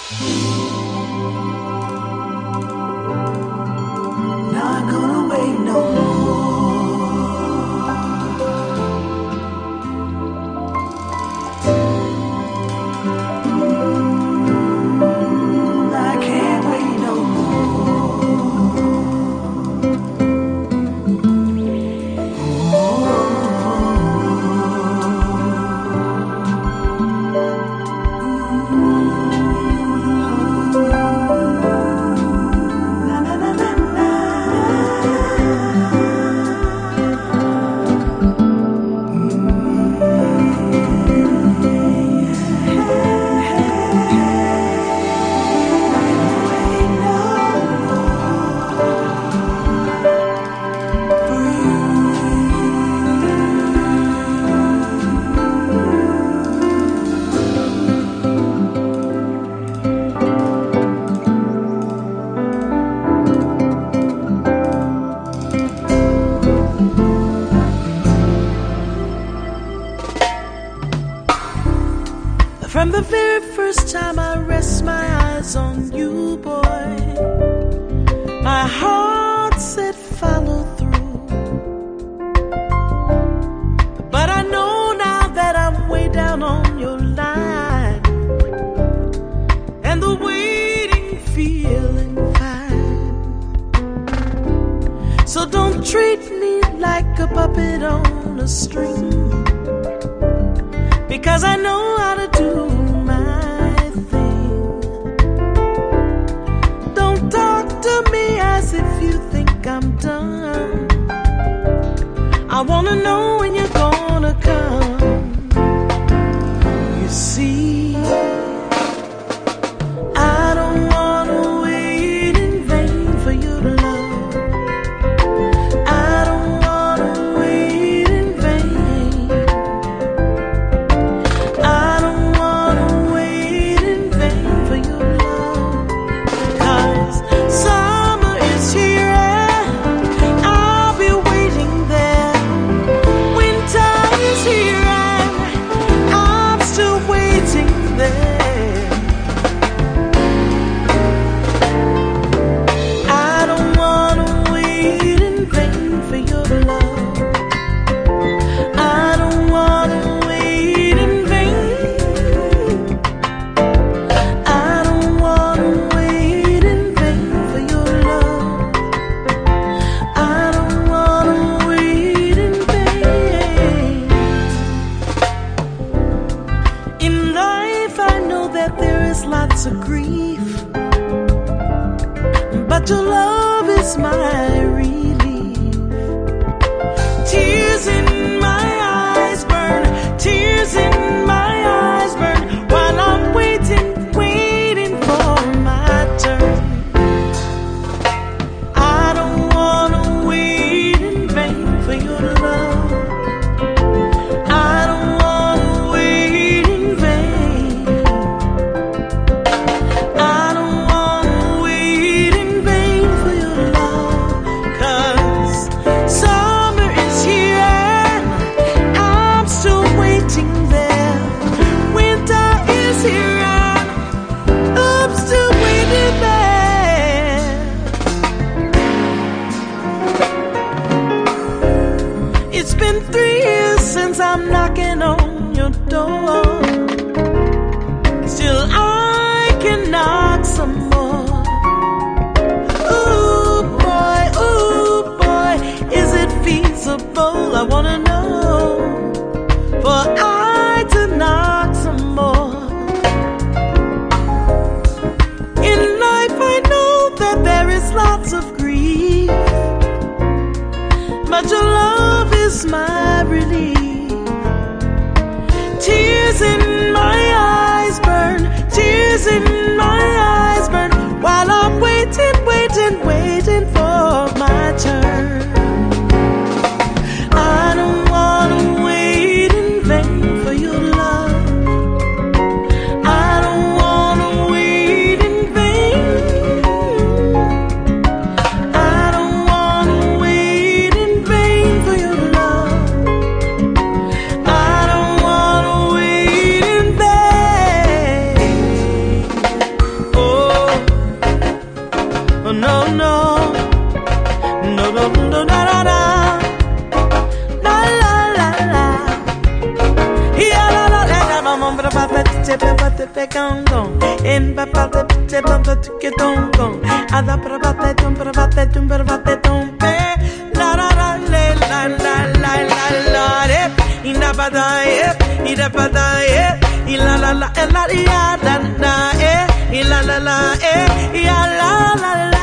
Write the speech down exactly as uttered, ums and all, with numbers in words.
Not gonna wait no more. I can't wait no From the very first time I rest my eyes on you, boy, my heart said follow through. But I know now that I'm way down on your line, and the waiting feeling fine. So don't treat me like a puppet on a string, because I know how to do my thing. Don't talk to me as if you think I'm done. I wanna know when you're gonna come. You see, I don't wanna wait in vain for you to love. I don't wanna wait in vain. I don't wanna wait in vain for your love. 'Cause summer is here and I'll be waiting there. Winter is here and I'm still waiting there. I don't wanna wait in vain for your love. I don't wanna wait in vain. I don't wanna wait in vain for your love. I don't wanna wait in vain. In life I know that there is lots of grief, but your love is my relief. Tears in my eyes burn, tears in my eyes burn, while I'm waiting, waiting for my turn. I don't wanna wait in vain for your love. I don't wanna wait in vain. I don't wanna wait in vain for your love. 'Cause summer is here and I'm still waiting there. Winter is here and I'm still waiting there. It's been three years since I'm knocking on your door. Still I can knock some more. Ooh boy, ooh boy, is it feasible? I wanna know, for I to knock some more. In life I know that there is lots of grief, but your love is my relief. Tears in my eyes burn, tears in my eyes burn, while I'm waiting, waiting, waiting for my turn. I don't wanna wait in vain for your love. I don't wanna wait in vain. I don't wanna wait in vain for your love. I don't wanna wait in vain. te pe pa te pe gong gong. En pa pa te te pa pa tu ke dong gong. Ada pra pa te tum pra pa te tum pra pa te tum pe. La la la le la la la la la re. Ina pa da e, ina pa da e. Ila la la la la la la e. Ila la la e, ya la la la.